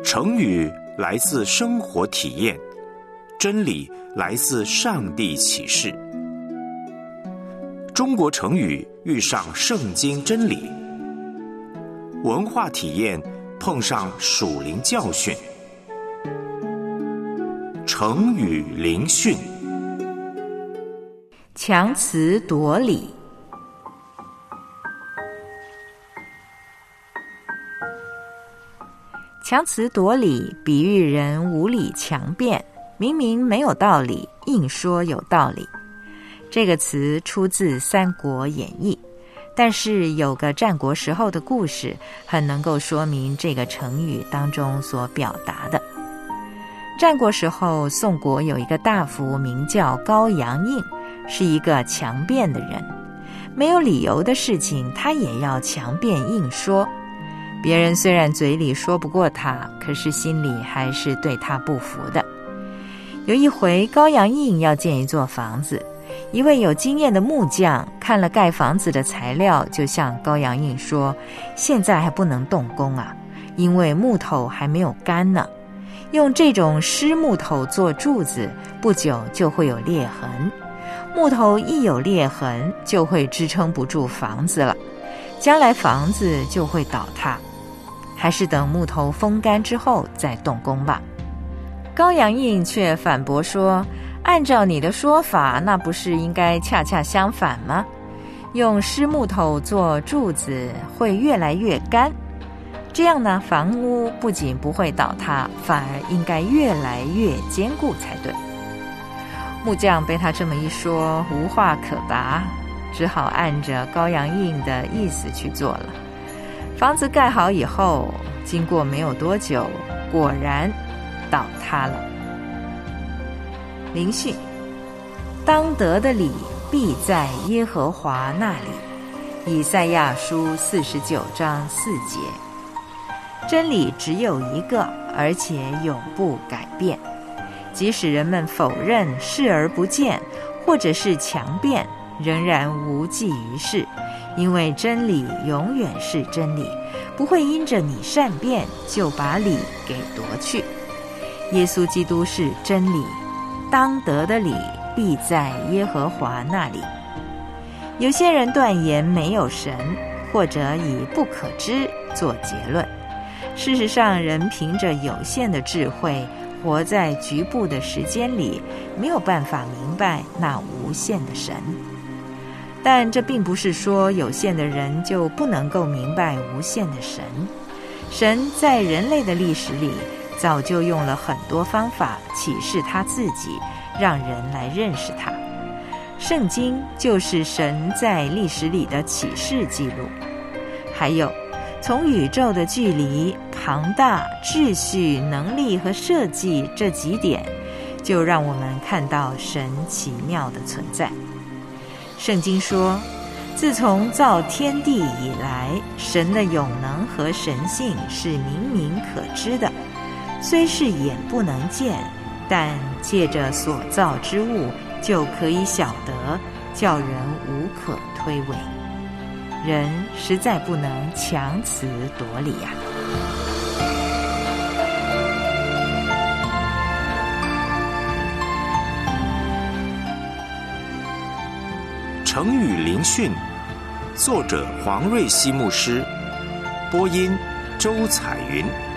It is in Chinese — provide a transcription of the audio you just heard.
成语来自生活体验，真理来自上帝启示。中国成语遇上圣经真理，文化体验碰上属灵教训。成语灵训。 强词夺理。强词夺理比喻人无理强辩，明明没有道理，硬说有道理。这个词出自《三国演义》，但是有个战国时候的故事，很能够说明这个成语当中所表达的。战国时候，宋国有一个大夫名叫高阳应，是一个强辩的人，没有理由的事情他也要强辩硬说。别人虽然嘴里说不过他，可是心里还是对他不服的。有一回，高阳应要建一座房子，一位有经验的木匠看了盖房子的材料，就向高阳应说：现在还不能动工啊，因为木头还没有干呢。用这种湿木头做柱子，不久就会有裂痕，木头一有裂痕，就会支撑不住房子了，将来房子就会倒塌。还是等木头风干之后再动工吧。高阳应却反驳说：按照你的说法，那不是应该恰恰相反吗？用湿木头做柱子会越来越干，这样呢，房屋不仅不会倒塌，反而应该越来越坚固才对。木匠被他这么一说，无话可答，只好按着高阳应的意思去做了。房子盖好以后，经过没有多久，果然倒塌了。灵训：当得的理必在耶和华那里。以赛亚书49章4节。真理只有一个，而且永不改变。即使人们否认、视而不见，或者是强辩，仍然无济于事，因为真理永远是真理，不会因着你善变就把理给夺去。耶稣基督是真理，当得的理必在耶和华那里。有些人断言没有神，或者以不可知做结论。事实上，人凭着有限的智慧，活在局部的时间里，没有办法明白那无限的神。但这并不是说有限的人就不能够明白无限的神。神在人类的历史里早就用了很多方法启示他自己，让人来认识他。圣经就是神在历史里的启示记录。还有从宇宙的距离、庞大、秩序、能力和设计这几点，就让我们看到神奇妙的存在。圣经说，自从造天地以来，神的永能和神性是明明可知的，虽是眼不能见，但借着所造之物就可以晓得，叫人无可推诿。人实在不能强词夺理呀。 成语灵训，作者黄瑞希牧师，播音周彩云。